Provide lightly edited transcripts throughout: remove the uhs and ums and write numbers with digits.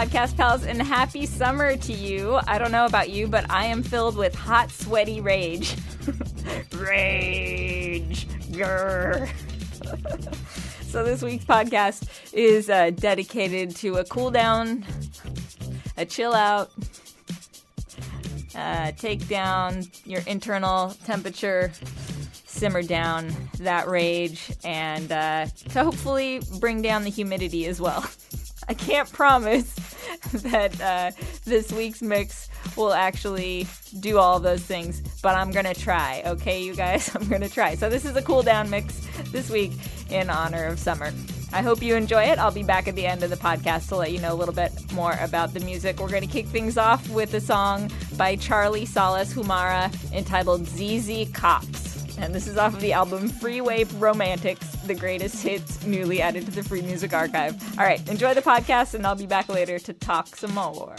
podcast pals, and happy summer to you. I don't know about you, but I am filled with hot, sweaty rage. Rage. Grr. So this week's podcast is dedicated to a cool down, a chill out, take down your internal temperature, simmer down that rage, and to hopefully bring down the humidity as well. I can't promise that this week's mix will actually do all those things, but I'm going to try, okay, you guys? I'm going to try. So this is a cool down mix this week in honor of summer. I hope you enjoy it. I'll be back at the end of the podcast to let you know a little bit more about the music. We're going to kick things off with a song by Charlie Salas Humara entitled ZZ Cops. And this is off of the album Freeway Romantics, the greatest hits newly added to the Free Music Archive. All right, enjoy the podcast, and I'll be back later to talk some more.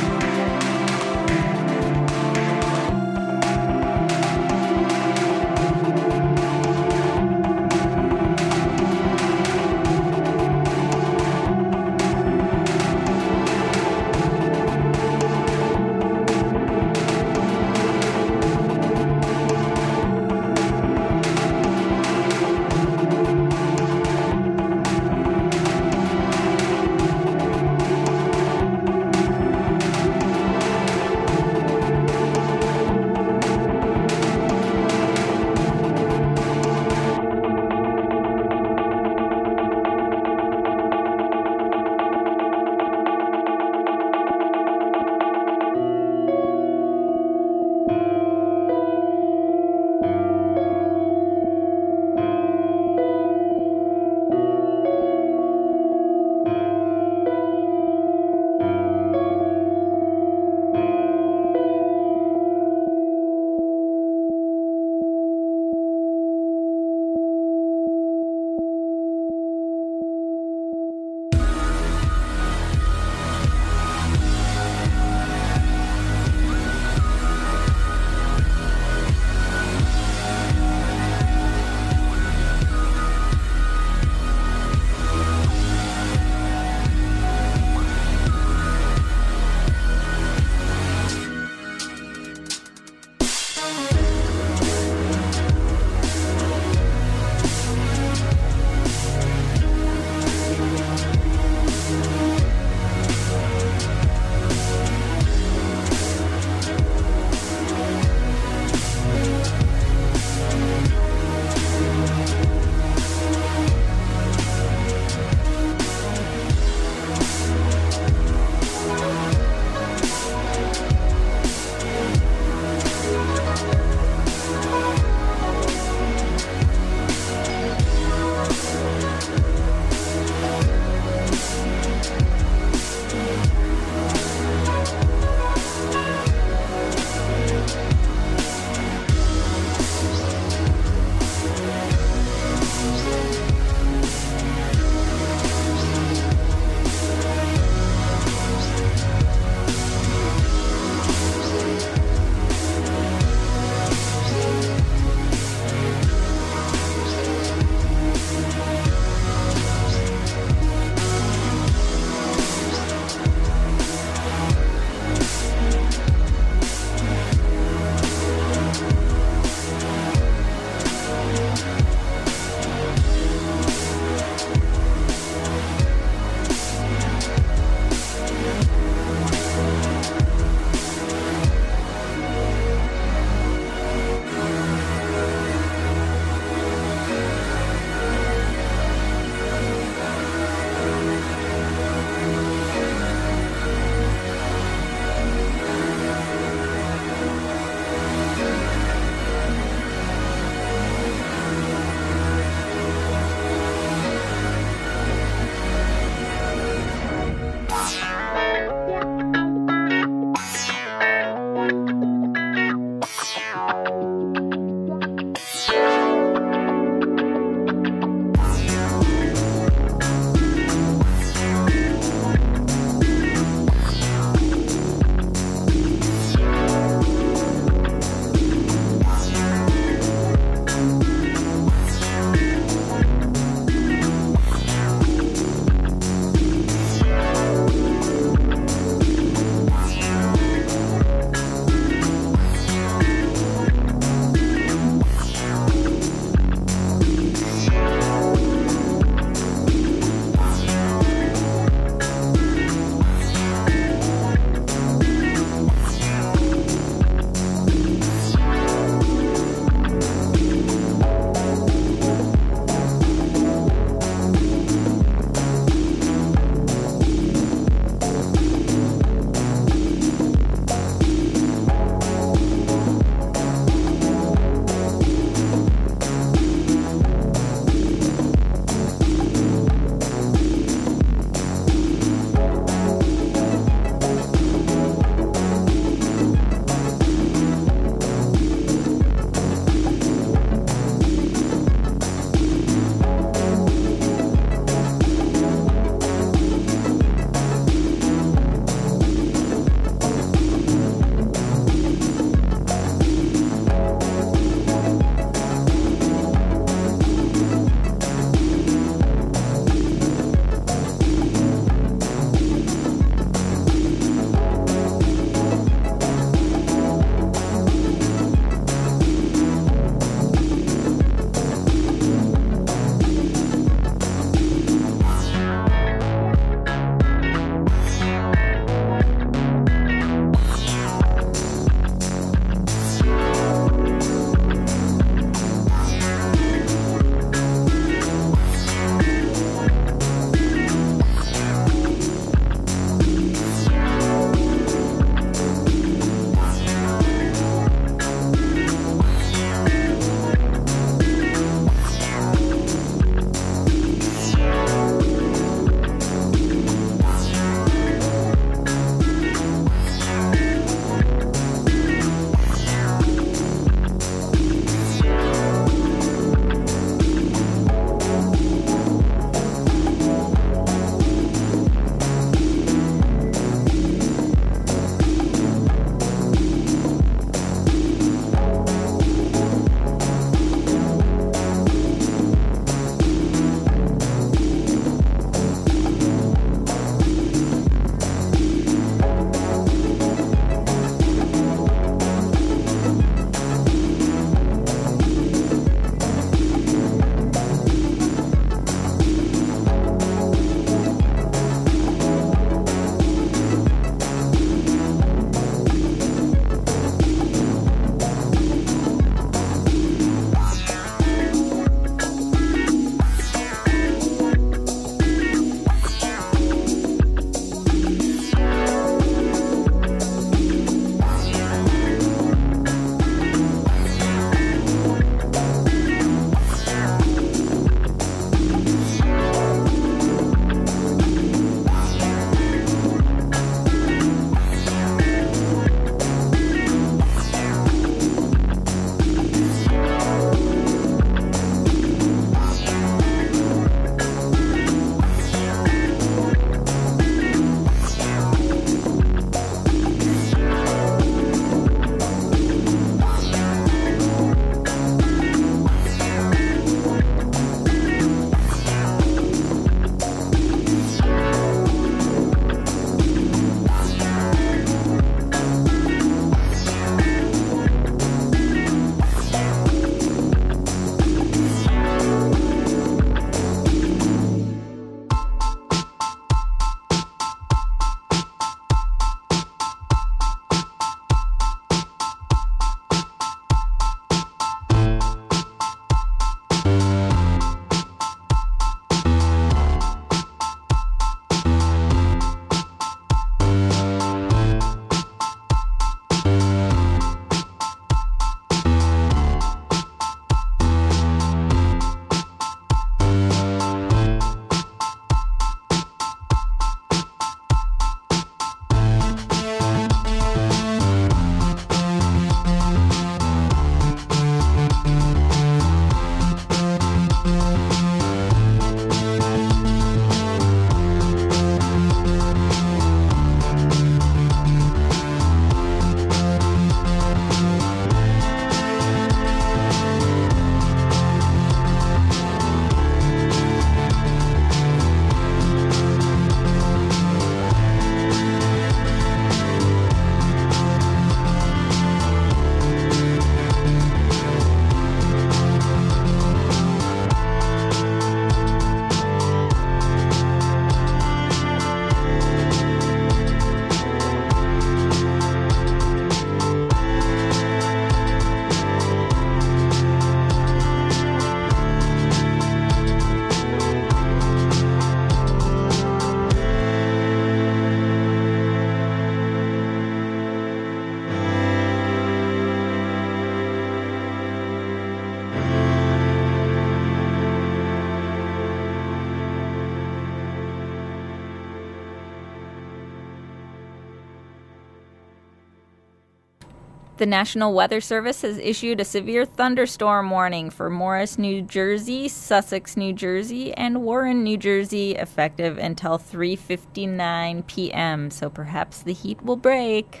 The National Weather Service has issued a severe thunderstorm warning for Morris, New Jersey, Sussex, New Jersey, and Warren, New Jersey, effective until 3:59 p.m., so perhaps the heat will break.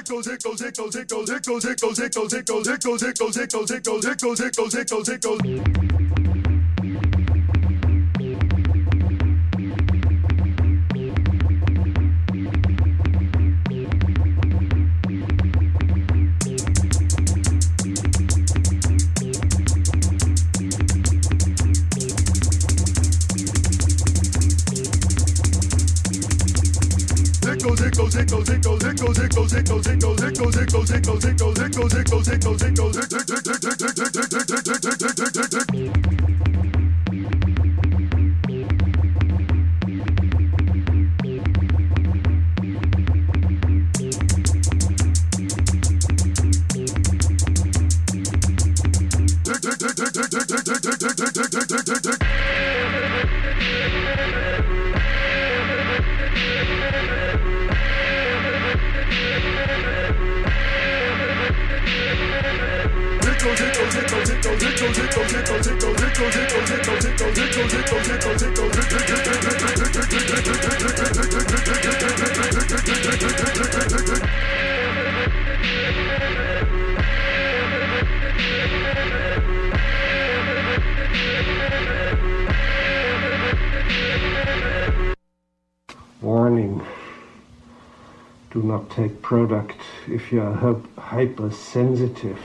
Warning. Do not take product if you are hypersensitive.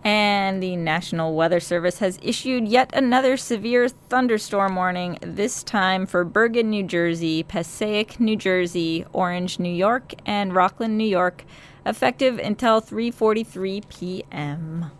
And the National Weather Service has issued yet another severe thunderstorm warning, this time for Bergen, New Jersey, Passaic, New Jersey, Orange, New York, and Rockland, New York, effective until 3:43 p.m.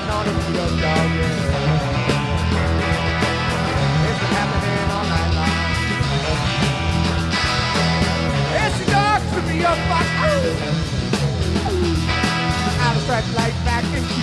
on the field, dog, yeah. It's been happening all night long. It's the dog to me up, fuck. Out of stripes like back in Q.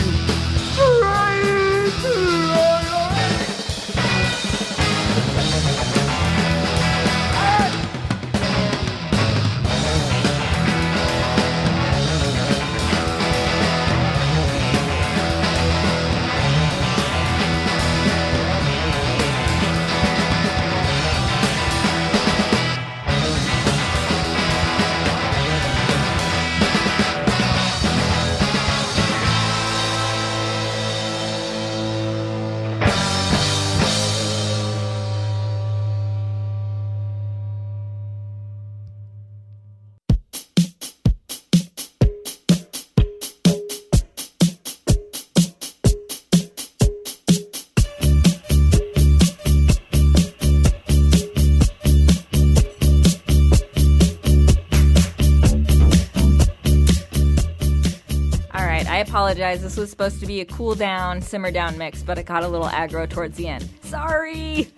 I apologize. This was supposed to be a cool down, simmer down mix, but it got a little aggro towards the end. Sorry!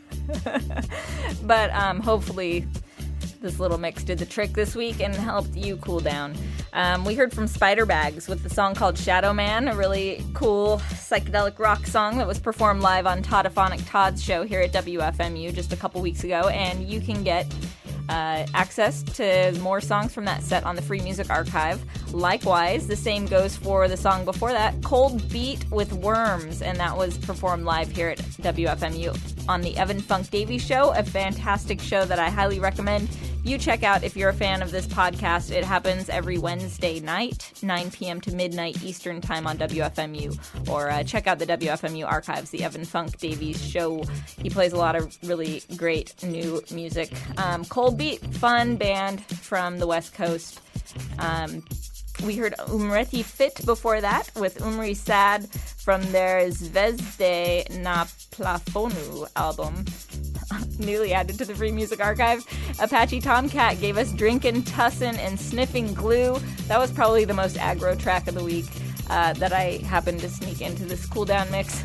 But hopefully this little mix did the trick this week and helped you cool down. We heard from Spiderbags with the song called Shadow Man, a really cool psychedelic rock song that was performed live on Toddophonic Todd's show here at WFMU just a couple weeks ago, and you can get access to more songs from that set on the Free Music Archive. Likewise, the same goes for the song before that, Cold Beat with Worms, and that was performed live here at WFMU on the Evan Funk Davies Show, a fantastic show that I highly recommend you check out if you're a fan of this podcast. It happens every Wednesday night, 9 p.m. to midnight Eastern Time on WFMU, or check out the WFMU archives, the Evan Funk Davies Show. He plays a lot of really great new music. Cold Beat, fun band from the West Coast. We heard Umreti Fit before that with Umri Sad from their Zvezde na Plafonu album, newly added to the Free Music Archive. Apache Tomcat gave us Drinkin' Tussin' and Sniffing Glue. That was probably the most aggro track of the week that I happened to sneak into this cool down mix.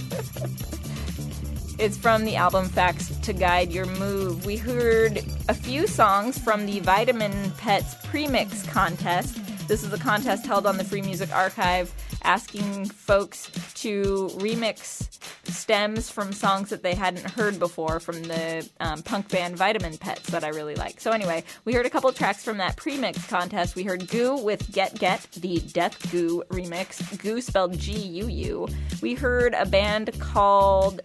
It's from the album Facts to Guide Your Move. We heard a few songs from the Vitamin Pets Premix contest. This is a contest held on the Free Music Archive asking folks to remix stems from songs that they hadn't heard before from the punk band Vitamin Pets that I really like. So anyway, we heard a couple tracks from that premix contest. We heard Goo with Get, the Death Goo remix. Goo spelled G-U-U. We heard a band called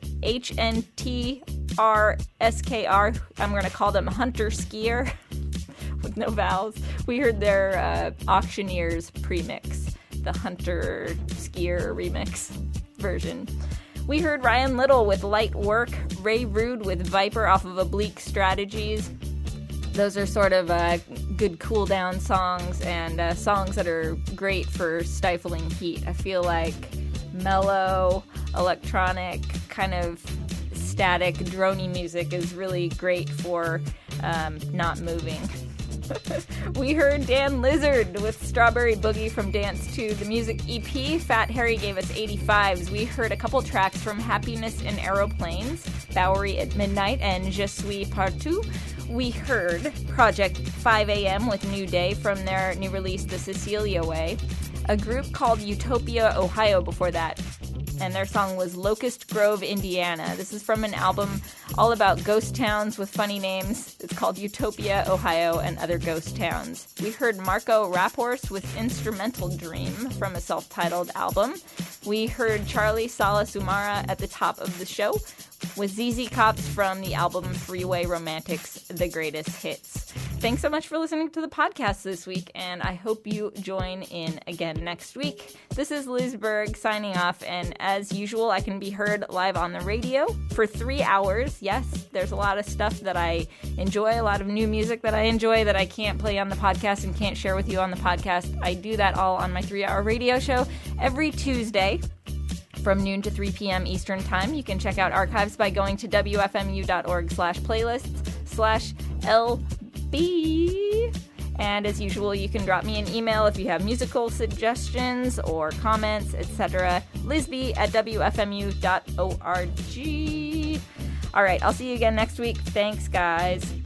HNTRSKR. I'm going to call them Hunter Skier with no vowels. We heard their Auctioneers premix, the Hunter Skier remix version. We heard Ryan Little with Light Work, Ray Rude with Viper off of Oblique Strategies. Those are sort of good cool down songs and songs that are great for stifling heat. I feel like mellow, electronic, kind of static, droney music is really great for not moving. We heard Dan Lizard with Strawberry Boogie from Dance to the Music EP. Fat Harry gave us 85s. We heard a couple tracks from Happiness in Aeroplanes, Bowery at Midnight, and Je suis partout. We heard Project 5 AM with New Day from their new release, The Cecilia Way. A group called Utopia, Ohio before that, and their song was Locust Grove, Indiana. This is from an album all about ghost towns with funny names. It's called Utopia, Ohio, and Other Ghost Towns. We heard Marco Raphorst with Instrumental Dream from a self-titled album. We heard Charlie Sala Sumara at the top of the show with ZZ Cops from the album Freeway Romantics, The Greatest Hits. Thanks so much for listening to the podcast this week, and I hope you join in again next week. This is Liz Berg signing off, and as usual, I can be heard live on the radio for 3 hours. Yes, there's a lot of stuff that I enjoy, a lot of new music that I enjoy that I can't play on the podcast and can't share with you on the podcast. I do that all on my 3-hour radio show every Tuesday from noon to 3 p.m. Eastern Time. You can check out archives by going to wfmu.org/playlists/LB. And as usual, you can drop me an email if you have musical suggestions or comments, etc. lisby@wfmu.org. All right, I'll see you again next week. Thanks, guys.